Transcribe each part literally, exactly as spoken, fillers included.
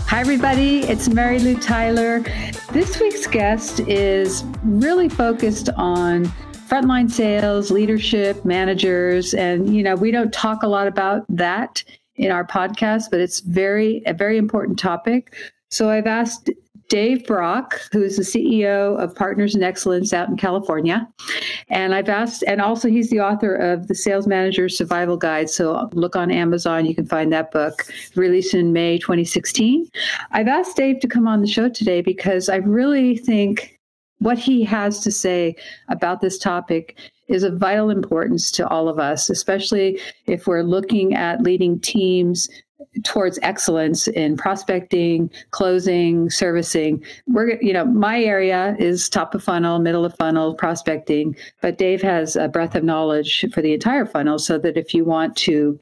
Hi, everybody. It's Mary Lou Tyler. This week's guest is really focused on frontline sales, leadership, managers. And, you know, we don't talk a lot about that in our podcast, but it's very, a very important topic. So I've asked Dave Brock, who is the C E O of Partners in Excellence out in California. And I've asked, and also he's the author of the Sales Manager Survival Guide. So look on Amazon, you can find that book, released in May twenty sixteen. I've asked Dave to come on the show today because I really think what he has to say about this topic is of vital importance to all of us, especially if we're looking at leading teams towards excellence in prospecting, closing, servicing. We're, you know, my area is top of funnel, middle of funnel, prospecting, but Dave has a breadth of knowledge for the entire funnel so that if you want to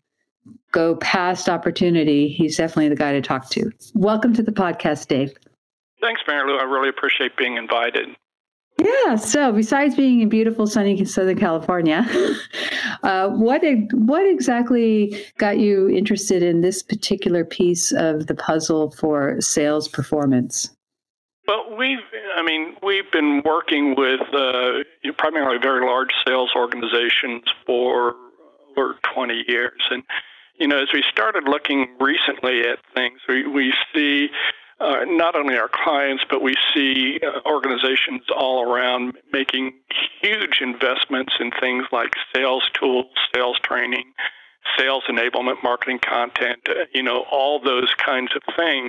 go past opportunity, he's definitely the guy to talk to. Welcome to the podcast, Dave. Thanks, Mary Lou. I really appreciate being invited. Yeah. So besides being in beautiful, sunny Southern California, uh, what what exactly got you interested in this particular piece of the puzzle for sales performance? Well, we've, I mean, we've been working with uh, primarily very large sales organizations for over twenty years. And, you know, as we started looking recently at things, we, we see Uh, not only our clients, but we see uh, organizations all around making huge investments in things like sales tools, sales training, sales enablement, marketing content, uh, you know, all those kinds of things.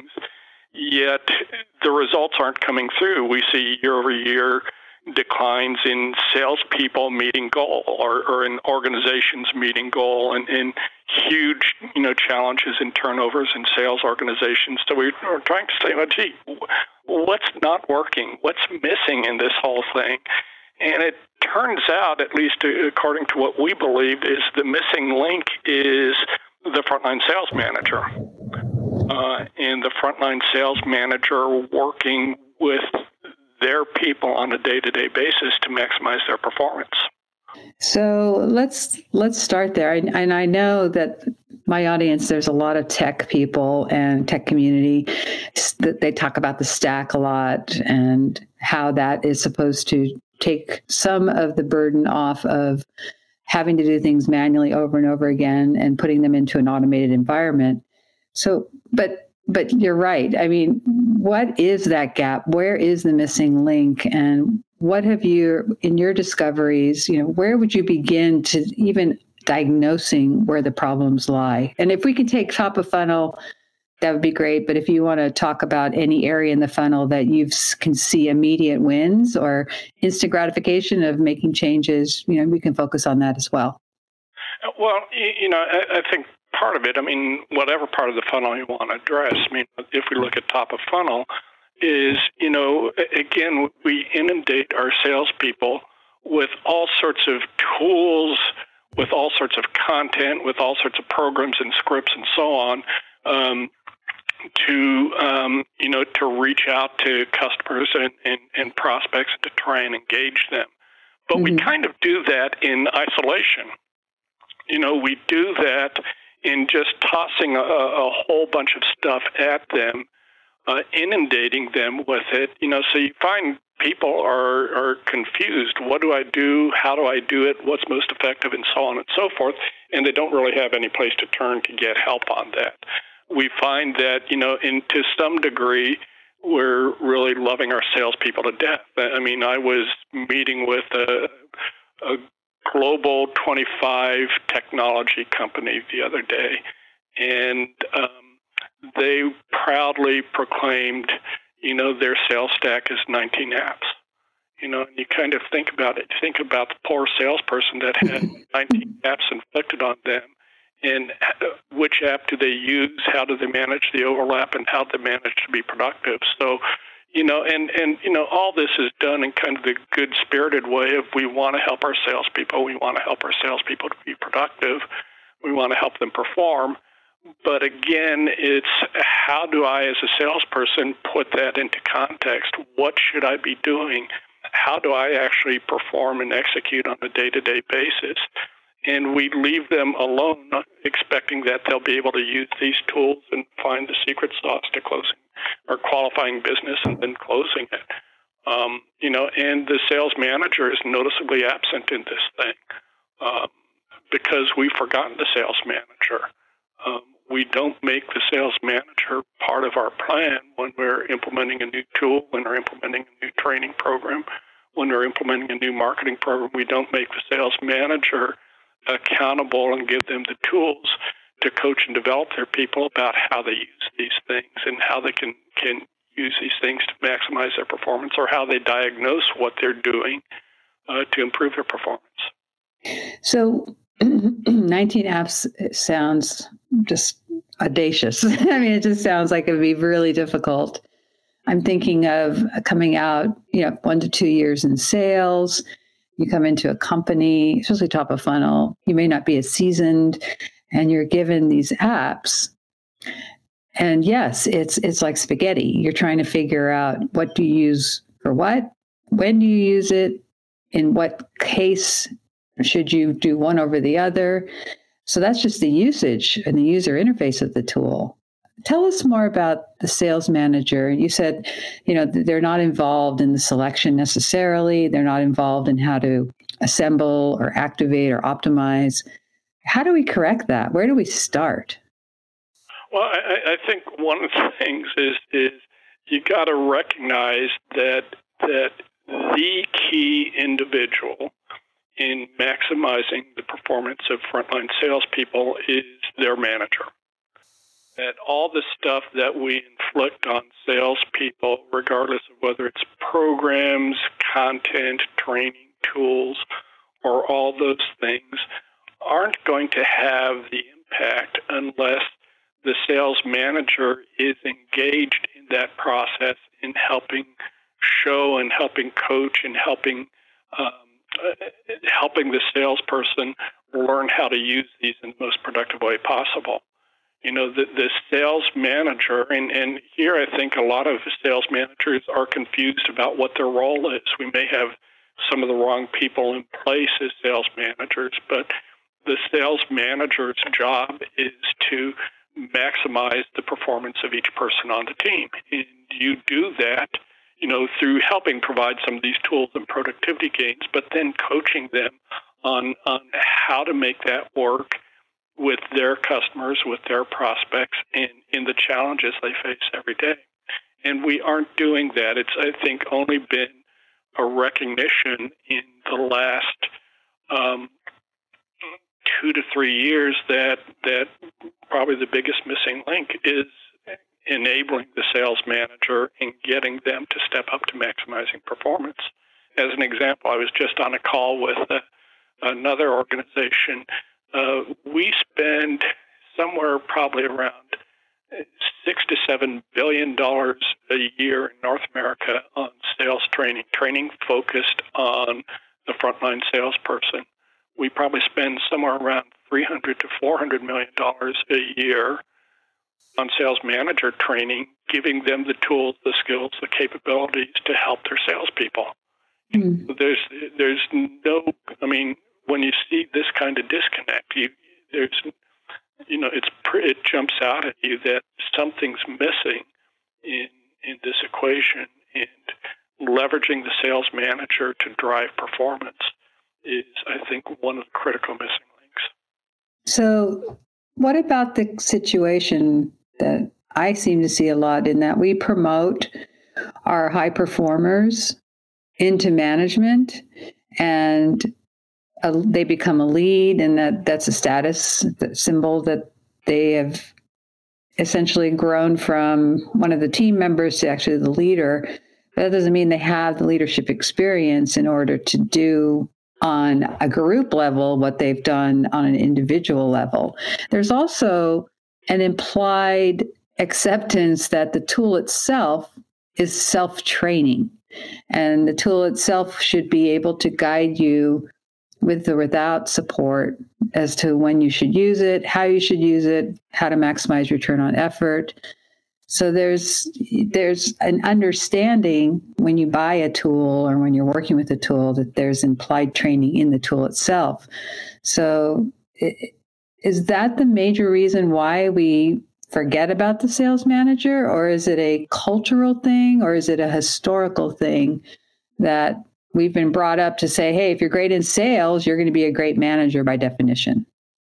Yet the results aren't coming through. We see year over year declines in salespeople meeting goal or, or in organizations meeting goal and, and huge, you know, challenges in turnovers in sales organizations. So we, we're trying to say, well, gee, what's not working? What's missing in this whole thing? And it turns out, at least according to what we believe, is the missing link is the frontline sales manager. Uh, and the frontline sales manager working with their people on a day-to-day basis to maximize their performance. So let's let's start there. I, and I know that my audience, there's a lot of tech people and tech community that they talk about the stack a lot and how that is supposed to take some of the burden off of having to do things manually over and over again and putting them into an automated environment. So, but But you're right. I mean, what is that gap? Where is the missing link? And what have you, in your discoveries, you know, where would you begin to even diagnosing where the problems lie? And if we can take top of funnel, that would be great. But if you want to talk about any area in the funnel that you can see immediate wins or instant gratification of making changes, you know, we can focus on that as well. Well, you know, I, I think part of it, I mean, whatever part of the funnel you want to address, I mean, if we look at top of funnel, is, you know, again, we inundate our salespeople with all sorts of tools, with all sorts of content, with all sorts of programs and scripts and so on, um, to, um, you know, to reach out to customers and, and, and prospects to try and engage them. But mm-hmm. we kind of do that in isolation. You know, we do that in just tossing a, a whole bunch of stuff at them, uh, inundating them with it. You know, so you find people are, are confused. What do I do? How do I do it? What's most effective? And so on and so forth. And they don't really have any place to turn to get help on that. We find that, you know, in, to some degree, we're really loving our salespeople to death. I mean, I was meeting with a, a global twenty-five technology company the other day, and um, they proudly proclaimed, you know, their sales stack is nineteen apps. You know, and you kind of think about it. Think about the poor salesperson that had nineteen apps inflicted on them, and which app do they use? How do they manage the overlap, and how do they manage to be productive? So, you know, and, and, you know, all this is done in kind of the good-spirited way of we want to help our salespeople. We want to help our salespeople to be productive. We want to help them perform. But again, it's how do I, as a salesperson, put that into context? What should I be doing? How do I actually perform and execute on a day-to-day basis? And we leave them alone, expecting that they'll be able to use these tools and find the secret sauce to closing or qualifying business and then closing it. Um, you know, and the sales manager is noticeably absent in this thing um, because we've forgotten the sales manager. Um, we don't make the sales manager part of our plan when we're implementing a new tool, when we're implementing a new training program, when we're implementing a new marketing program. We don't make the sales manager accountable and give them the tools to coach and develop their people about how they use these things and how they can, can use these things to maximize their performance, or how they diagnose what they're doing uh, to improve their performance. So nineteen apps sounds just audacious. I mean, it just sounds like it would be really difficult. I'm thinking of coming out, you know, one to two years in sales. You come into a company, especially top of funnel, you may not be as seasoned, and you're given these apps. And yes, it's it's like spaghetti. You're trying to figure out what do you use for what, when do you use it, in what case should you do one over the other. So that's just the usage and the user interface of the tool. Tell us more about the sales manager. You said, you know, they're not involved in the selection necessarily. They're not involved in how to assemble or activate or optimize. How do we correct that? Where do we start? Well, I, I think one of the things is is you got to recognize that that the key individual in maximizing the performance of frontline salespeople is their manager. That all the stuff that we inflict on salespeople, regardless of whether it's programs, content, training, tools, or all those things, aren't going to have the impact unless the sales manager is engaged in that process in helping show and helping coach and helping um, uh, helping the salesperson learn how to use these in the most productive way possible. You know, the, the sales manager, and, and here I think a lot of sales managers are confused about what their role is. We may have some of the wrong people in place as sales managers, but the sales manager's job is to maximize the performance of each person on the team. And you do that, you know, through helping provide some of these tools and productivity gains, but then coaching them on, on how to make that work with their customers, with their prospects, and in the challenges they face every day. And we aren't doing that. It's, I think, only been a recognition in the last um, two to three years that that probably the biggest missing link is enabling the sales manager and getting them to step up to maximizing performance. As an example, I was just on a call with uh, another organization. Uh, we spend somewhere probably around six to seven billion dollars a year in North America on sales training, training focused on the frontline salesperson. We probably spend somewhere around three hundred to four hundred million dollars a year on sales manager training, giving them the tools, the skills, the capabilities to help their salespeople. Mm. There's, there's no, I mean, when you see this kind of disconnect, you, there's, you know, it's it jumps out at you that something's missing in in this equation, and leveraging the sales manager to drive performance is, I think, one of the critical missing links. So, what about the situation that I seem to see a lot in that we promote our high performers into management, and a, they become a lead, and that, that's a status symbol that they have essentially grown from one of the team members to actually the leader. But that doesn't mean they have the leadership experience in order to do on a group level what they've done on an individual level. There's also an implied acceptance that the tool itself is self-training, and the tool itself should be able to guide you with or without support as to when you should use it, how you should use it, how to maximize return on effort. So there's there's an understanding when you buy a tool or when you're working with a tool that there's implied training in the tool itself. So it, is that the major reason why we forget about the sales manager, or is it a cultural thing, or is it a historical thing that we've been brought up to say, hey, if you're great in sales, you're going to be a great manager by definition?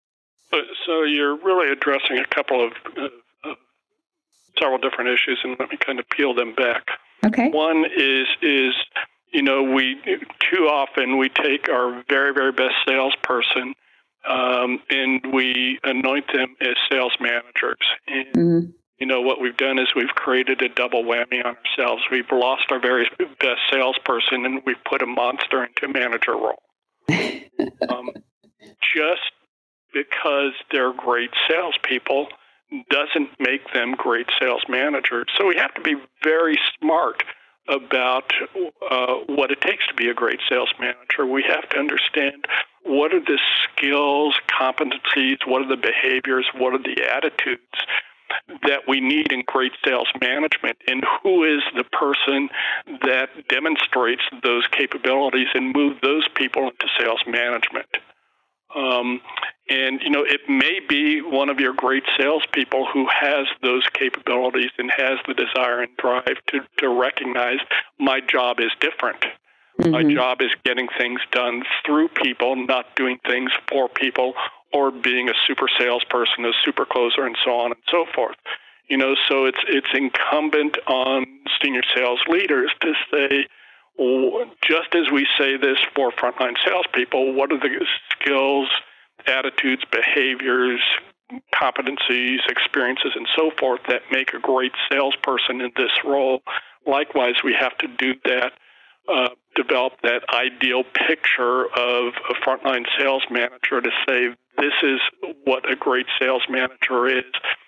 So you're really addressing a couple of uh, uh, several different issues, and let me kind of peel them back. Okay. One is, is you know, we too often we take our very, very best salesperson um, and we anoint them as sales managers. And, mm-hmm. you know, what we've done is we've created a double whammy on ourselves. We've lost our very best salesperson and we've put a monster into a manager role. um, just because they're great salespeople doesn't make them great sales managers. So we have to be very smart about uh, what it takes to be a great sales manager. We have to understand what are the skills, competencies, what are the behaviors, what are the attitudes that we need in great sales management, and who is the person that demonstrates those capabilities and move those people into sales management. Um, and, you know, it may be one of your great salespeople who has those capabilities and has the desire and drive to, to recognize my job is different. Mm-hmm. My job is getting things done through people, not doing things for people, or being a super salesperson, a super closer, and so on and so forth. You know, so it's it's incumbent on senior sales leaders to say, just as we say this for frontline salespeople, what are the skills, attitudes, behaviors, competencies, experiences, and so forth that make a great salesperson in this role? Likewise, we have to do that, uh, develop that ideal picture of a frontline sales manager to say, this is what a great sales manager is.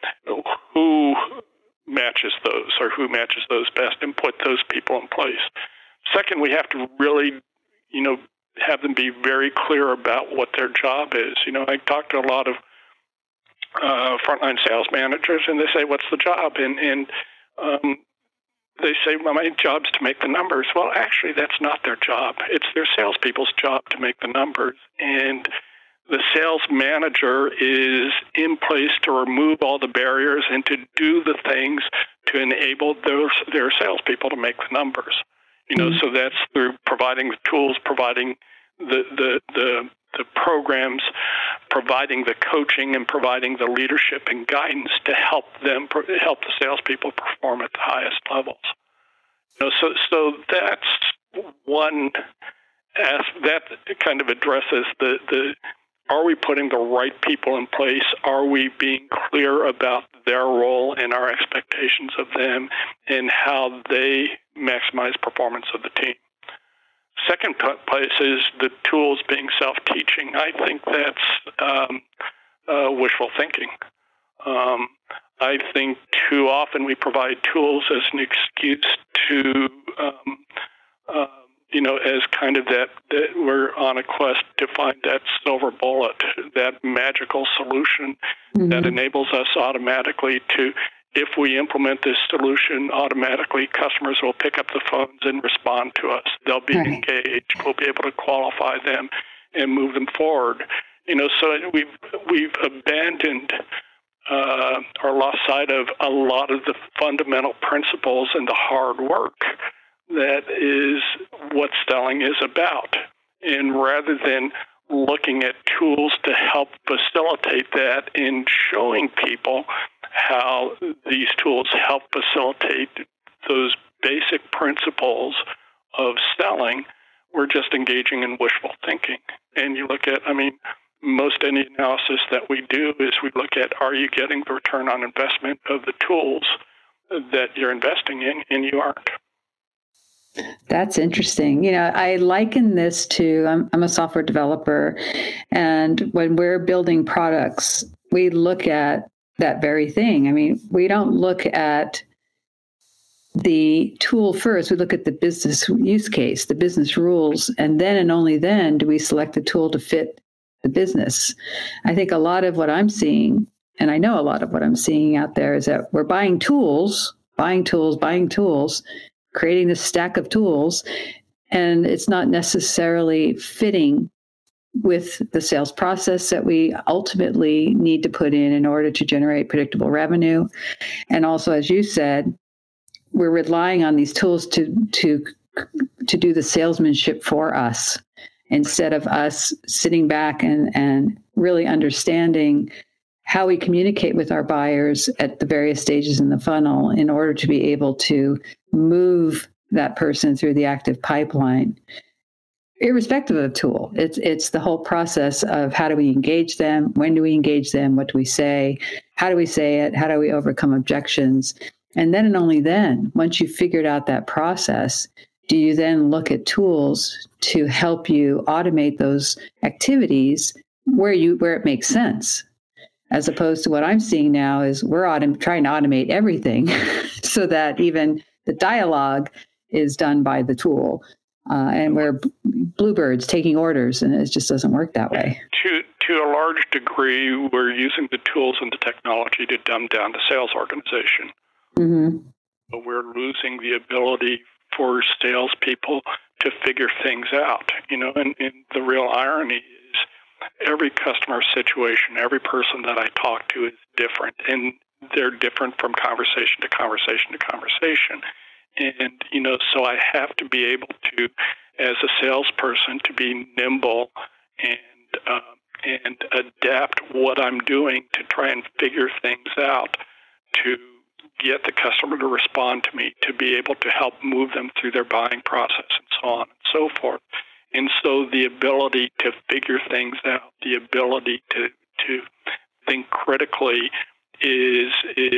Who matches those, or who matches those best, and put those people in place. Second, we have to really, you know, have them be very clear about what their job is. You know, I talk to a lot of uh, frontline sales managers, and they say, what's the job? And, and um, they say, well, my job's to make the numbers. Well, actually, that's not their job. It's their salespeople's job to make the numbers. And the sales manager is in place to remove all the barriers and to do the things to enable those, their salespeople to make the numbers. You know, mm-hmm. so that's through providing the tools, providing the, the the the programs, providing the coaching, and providing the leadership and guidance to help them help the salespeople perform at the highest levels. You know, so so that's one. As that kind of addresses the the. Are we putting the right people in place? Are we being clear about their role and our expectations of them and how they maximize performance of the team? Second place is the tools being self-teaching. I think that's um, uh, wishful thinking. Um, I think too often we provide tools as an excuse to um, uh, you know, as kind of that, that we're on a quest to find that silver bullet, that magical solution mm-hmm. that enables us automatically to, if we implement this solution automatically, customers will pick up the phones and respond to us. They'll be right. engaged. We'll be able to qualify them and move them forward. You know, so we've we've abandoned uh, or lost sight of a lot of the fundamental principles and the hard work that is what selling is about. And rather than looking at tools to help facilitate that and showing people how these tools help facilitate those basic principles of selling, we're just engaging in wishful thinking. And you look at, I mean, most any analysis that we do is we look at, are you getting the return on investment of the tools that you're investing in, and you aren't. That's interesting. You know, I liken this to, I'm, I'm a software developer, and when we're building products, we look at that very thing. I mean, we don't look at the tool first. We look at the business use case, the business rules, and then and only then do we select the tool to fit the business. I think a lot of what I'm seeing, and I know a lot of what I'm seeing out there, is that we're buying tools, buying tools, buying tools, creating this stack of tools, and it's not necessarily fitting with the sales process that we ultimately need to put in in order to generate predictable revenue. And also, as you said, we're relying on these tools to to to do the salesmanship for us instead of us sitting back and, and really understanding how we communicate with our buyers at the various stages in the funnel in order to be able to move that person through the active pipeline, irrespective of tool. It's it's the whole process of how do we engage them, when do we engage them, what do we say, how do we say it, how do we overcome objections, and then and only then, once you've figured out that process, do you then look at tools to help you automate those activities where you where it makes sense. As opposed to what I'm seeing now is we're autom- trying to automate everything so that even the dialogue is done by the tool. Uh, and we're b- bluebirds taking orders, and it just doesn't work that way. To, to a large degree, we're using the tools and the technology to dumb down the sales organization. Mm-hmm. But we're losing the ability for salespeople to figure things out. You know, and, and the real irony is every customer situation, every person that I talk to is different, and they're different from conversation to conversation to conversation. And, you know, so I have to be able to, as a salesperson, to be nimble and uh, and adapt what I'm doing to try and figure things out, to get the customer to respond to me, to be able to help move them through their buying process and so on and so forth. And so the ability to figure things out, the ability to to think critically is is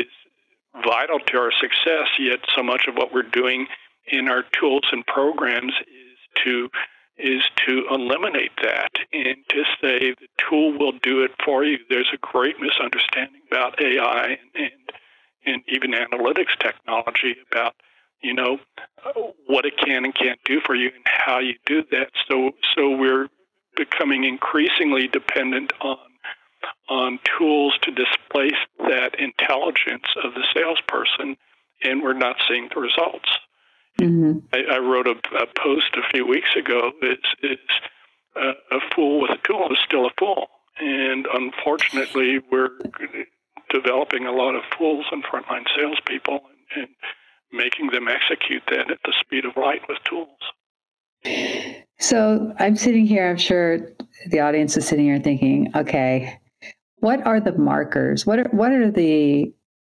vital to our success, yet so much of what we're doing in our tools and programs is to is to eliminate that and to say the tool will do it for you. There's a great misunderstanding about A I and and, and even analytics technology about, you know, what it can and can't do for you and how you do that. So so we're becoming increasingly dependent on on tools to displace that intelligence of the salesperson, and we're not seeing the results. Mm-hmm. I, I wrote a, a post a few weeks ago. It's, it's uh, a fool with a tool is still a fool, and unfortunately, we're developing a lot of fools and frontline salespeople and, and making them execute that at the speed of light with tools. So I'm sitting here, I'm sure the audience is sitting here thinking, okay, what are the markers? What are what are the,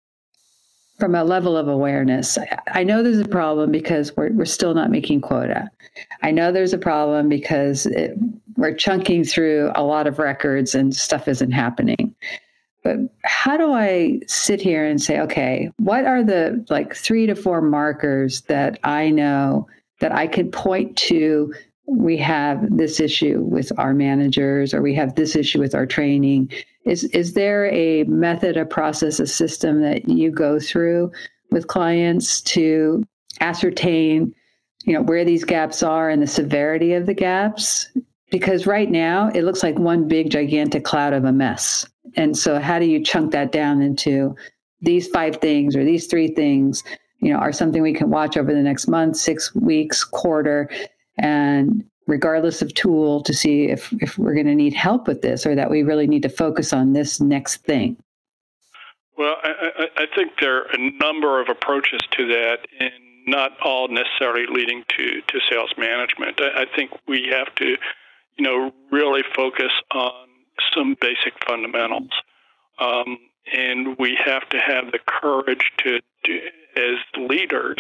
from a level of awareness? I know there's a problem because we're we're still not making quota. I know there's a problem because it, we're chunking through a lot of records and stuff isn't happening. But how do I sit here and say, okay, what are the like three to four markers that I know that I can point to? We have this issue with our managers, or we have this issue with our training. Is is there a method, a process, a system that you go through with clients to ascertain, you know, where these gaps are and the severity of the gaps? Because right now it looks like one big gigantic cloud of a mess. And so how do you chunk that down into these five things or these three things, you know, are something we can watch over the next month, six weeks, quarter, and regardless of tool, to see if, if we're going to need help with this or that we really need to focus on this next thing? Well, I, I think there are a number of approaches to that, and not all necessarily leading to, to sales management. I, I think we have to, you know, really focus on some basic fundamentals. Um, and we have to have the courage to, to, as leaders,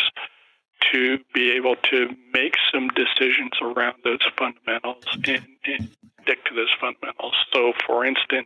to be able to make some decisions around those fundamentals and, and stick to those fundamentals. So, for instance,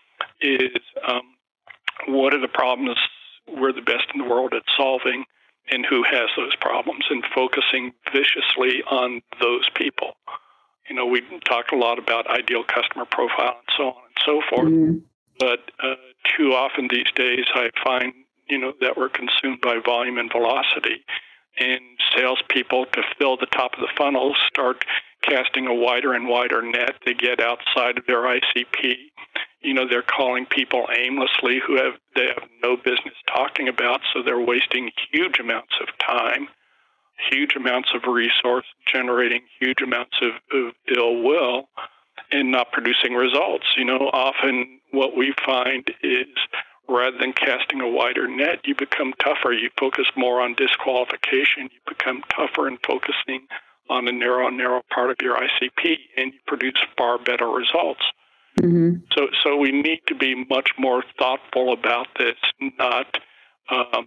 is um, what are the problems we're the best in the world at solving, and who has those problems, and focusing viciously on those people. You know, we talked a lot about ideal customer profile and so on and so forth, mm-hmm. but uh, too often these days I find, you know, that we're consumed by volume and velocity. And salespeople, to fill the top of the funnel, start casting a wider and wider net. They get outside of their I C P. You know, they're calling people aimlessly who have they have no business talking about, so they're wasting huge amounts of time, huge amounts of resource, generating huge amounts of, of ill will. and not producing results. You know, often what we find is rather than casting a wider net, you become tougher. You focus more on disqualification. You become tougher in focusing on a narrow, narrow part of your I C P, and you produce far better results. Mm-hmm. So, so we need to be much more thoughtful about this, not um,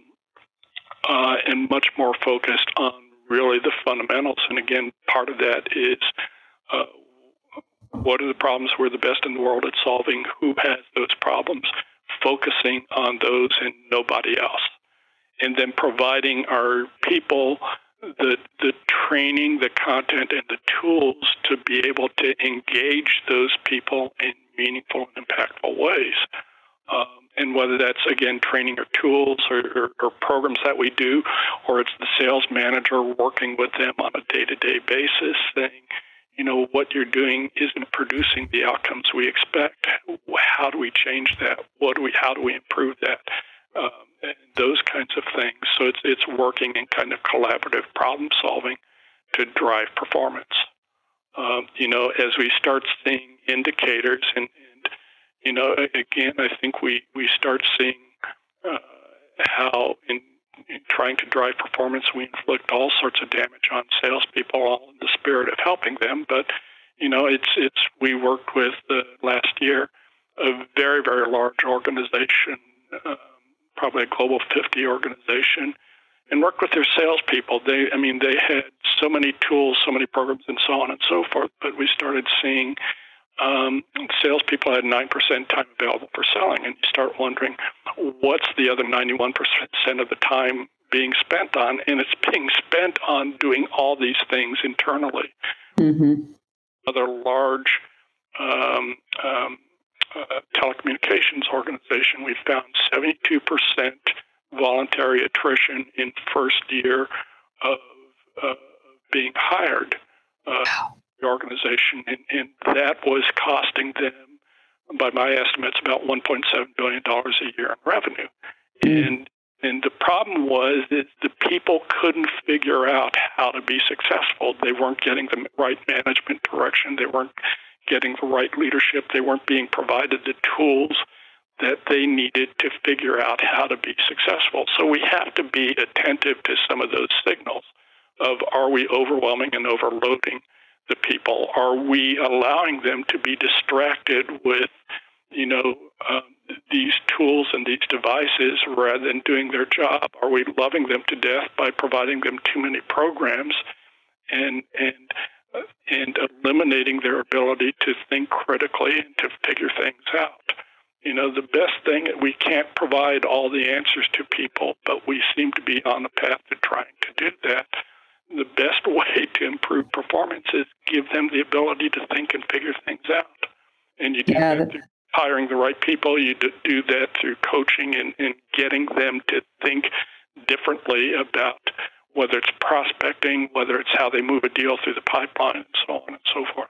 uh, and much more focused on really the fundamentals. And again, part of that is uh, what are the problems we're the best in the world at solving? Who has those problems? Focusing on those and nobody else, and then providing our people the the training, the content, and the tools to be able to engage those people in meaningful and impactful ways. Um, and whether that's, again, training or tools or, or, or programs that we do, or it's the sales manager working with them on a day-to-day basis saying, you know, what you're doing isn't producing the outcomes we expect. How do we change that? What do we? How do we improve that? Um, and those kinds of things. So it's it's working in kind of collaborative problem solving to drive performance. Um, you know, as we start seeing indicators, and, and you know, again, I think we we start seeing uh, how in In trying to drive performance, we inflict all sorts of damage on salespeople, all in the spirit of helping them. But you know, it's it's we worked with uh, last year a very very large organization, um, probably a global fifty organization, and worked with their salespeople. They, I mean, they had so many tools, so many programs, and so on and so forth. But we started seeing Um, salespeople had nine percent time available for selling, and you start wondering, what's the other ninety-one percent of the time being spent on? And it's being spent on doing all these things internally. Mm-hmm. Another large um, um, uh, telecommunications organization, we found seventy-two percent voluntary attrition in first year of uh, being hired. Uh, wow. Organization, and, and that was costing them, by my estimates, about one point seven billion dollars a year in revenue. Mm. And and the problem was that the people couldn't figure out how to be successful. They weren't getting the right management direction. They weren't getting the right leadership. They weren't being provided the tools that they needed to figure out how to be successful. So we have to be attentive to some of those signals of, are we overwhelming and overloading the people? Are we allowing them to be distracted with, you know, um, these tools and these devices rather than doing their job? Are we loving them to death by providing them too many programs and and uh, and eliminating their ability to think critically and to figure things out? You know, the best thing, we can't provide all the answers to people, but we seem to be on the path to trying to do that. The best way to improve performance is give them the ability to think and figure things out. And you do yeah, that through hiring the right people. You do that through coaching and, and getting them to think differently about whether it's prospecting, whether it's how they move a deal through the pipeline, and so on and so forth.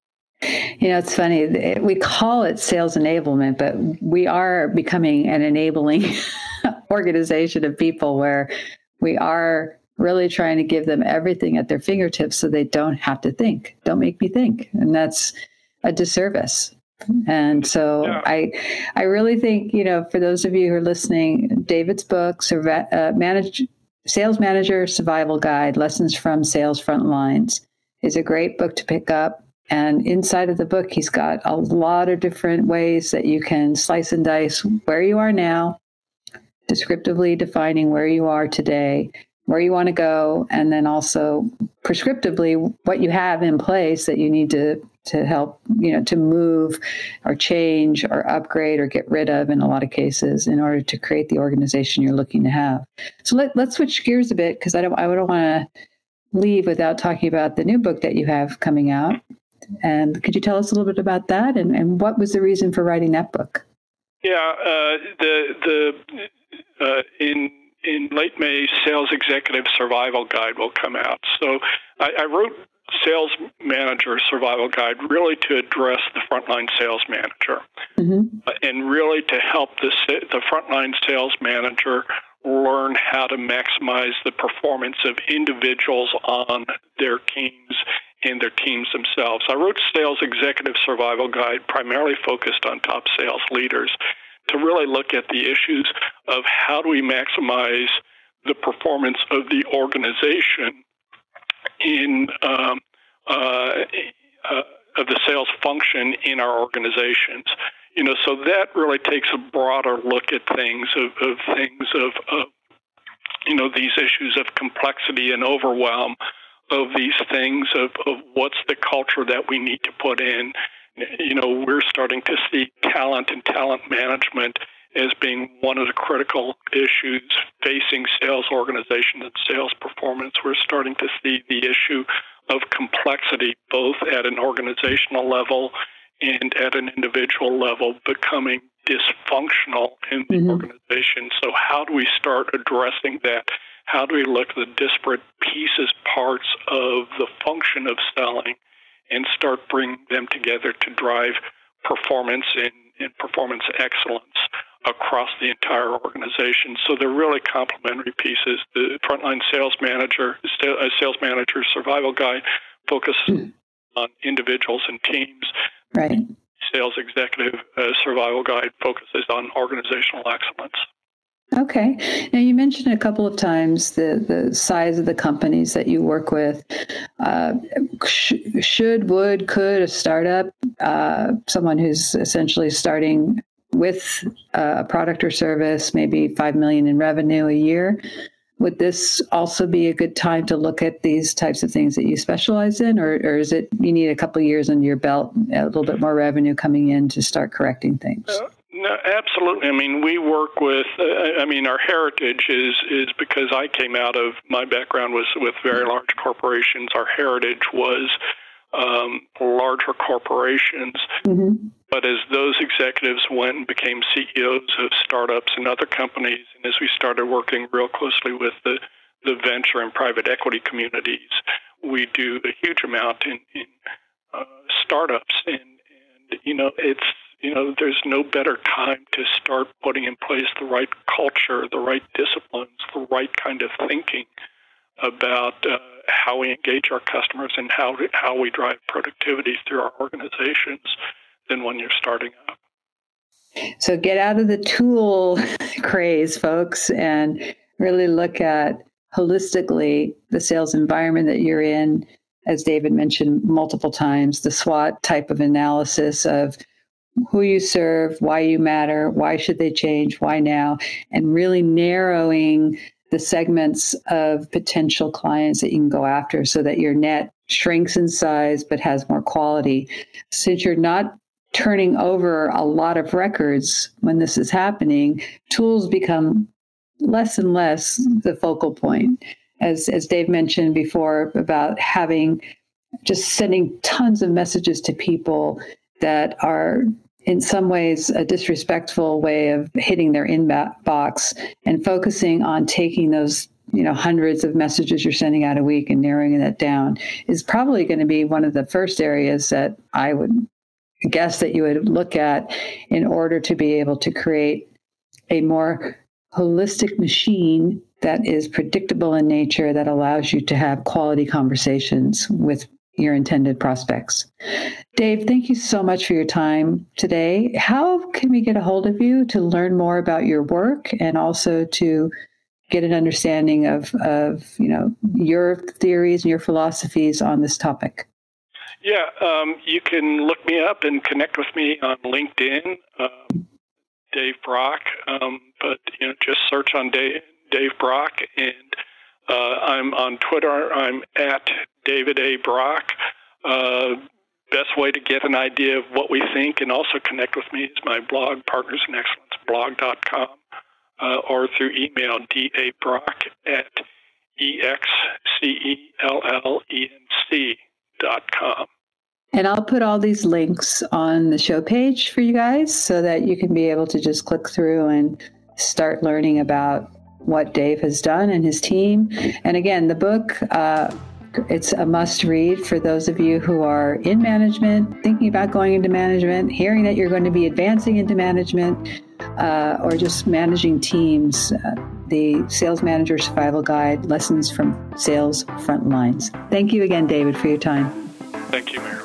You know, it's funny. We call it sales enablement, but we are becoming an enabling organization of people where we are really trying to give them everything at their fingertips so they don't have to think. Don't make me think. And that's a disservice. And so yeah. I I really think, you know, for those of you who are listening, David's book, uh, Manage, Sales Manager Survival Guide, Lessons from Sales Frontlines, is a great book to pick up. And inside of the book, he's got a lot of different ways that you can slice and dice where you are now, descriptively defining where you are today, where you want to go, and then also prescriptively what you have in place that you need to to help, you know, to move or change or upgrade or get rid of in a lot of cases in order to create the organization you're looking to have. So let, let's switch gears a bit, because I don't I don't want to leave without talking about the new book that you have coming out. And could you tell us a little bit about that, and, and what was the reason for writing that book? Yeah, uh, the the uh, in in late May, Sales Executive Survival Guide will come out. So I, I wrote Sales Manager Survival Guide really to address the frontline sales manager, mm-hmm. uh, and really to help the the frontline sales manager learn how to maximize the performance of individuals on their teams and their teams themselves. I wrote Sales Executive Survival Guide, primarily focused on top sales leaders, to really look at the issues of how do we maximize the performance of the organization in um, uh, uh, of the sales function in our organizations. You know, so that really takes a broader look at things of, of things of, of you know, these issues of complexity and overwhelm, of these things of, of what's the culture that we need to put in. You know, we're starting to see talent and talent management as being one of the critical issues facing sales organizations and sales performance. We're starting to see the issue of complexity, both at an organizational level and at an individual level, becoming dysfunctional in the mm-hmm. organization. So how do we start addressing that? How do we look at the disparate pieces, parts of the function of selling, and start bringing them together to drive performance and, and performance excellence across the entire organization? So they're really complementary pieces. The Frontline Sales Manager, Sales Manager Survival Guide focuses mm. on individuals and teams. Right. Sales Executive uh, Survival Guide focuses on organizational excellence. Okay. Now, you mentioned a couple of times the, the size of the companies that you work with. Uh, sh- should, would, could a startup, uh, someone who's essentially starting with a product or service, maybe five million dollars in revenue a year, would this also be a good time to look at these types of things that you specialize in? Or, or is it you need a couple of years under your belt, a little bit more revenue coming in to start correcting things? Uh, no, absolutely. I mean, we work with, uh, I mean, our heritage is, is because I came out of, my background was with very large corporations. Our heritage was um, larger corporations. Mm-hmm. But as those executives went and became C E Os of startups and other companies, and as we started working real closely with the, the venture and private equity communities, we do a huge amount in, in uh, startups. And, and, you know, it's, you know, there's no better time to start putting in place the right culture, the right disciplines, the right kind of thinking about uh, how we engage our customers and how, how we drive productivity through our organizations than when you're starting up. So get out of the tool craze, folks, and really look at holistically the sales environment that you're in. As David mentioned multiple times, the SWOT type of analysis of who you serve, why you matter, why should they change, why now, and really narrowing the segments of potential clients that you can go after so that your net shrinks in size but has more quality. Since you're not turning over a lot of records when this is happening, tools become less and less the focal point. As as Dave mentioned before about having just sending tons of messages to people that are in some ways a disrespectful way of hitting their inbox, and focusing on taking those, you know, hundreds of messages you're sending out a week and narrowing that down is probably going to be one of the first areas that I would guess that you would look at in order to be able to create a more holistic machine that is predictable in nature, that allows you to have quality conversations with your intended prospects. Dave, thank you so much for your time today. How can we get a hold of you to learn more about your work and also to get an understanding of, of you know, your theories and your philosophies on this topic? Yeah, um, you can look me up and connect with me on LinkedIn, um, Dave Brock. Um, but you know, just search on Dave, Dave Brock, and uh, I'm on Twitter. I'm at David A. Brock. Uh, best way to get an idea of what we think and also connect with me is my blog, partners in excellence blog dot com, uh, or through email, dabrock at E X C E L L E N C dot com. And I'll put all these links on the show page for you guys so that you can be able to just click through and start learning about what Dave has done and his team. And again, the book, uh, it's a must read for those of you who are in management, thinking about going into management, hearing that you're going to be advancing into management, uh, or just managing teams. Uh, the Sales Manager Survival Guide, Lessons from Sales Front Lines. Thank you again, David, for your time. Thank you, Mayor.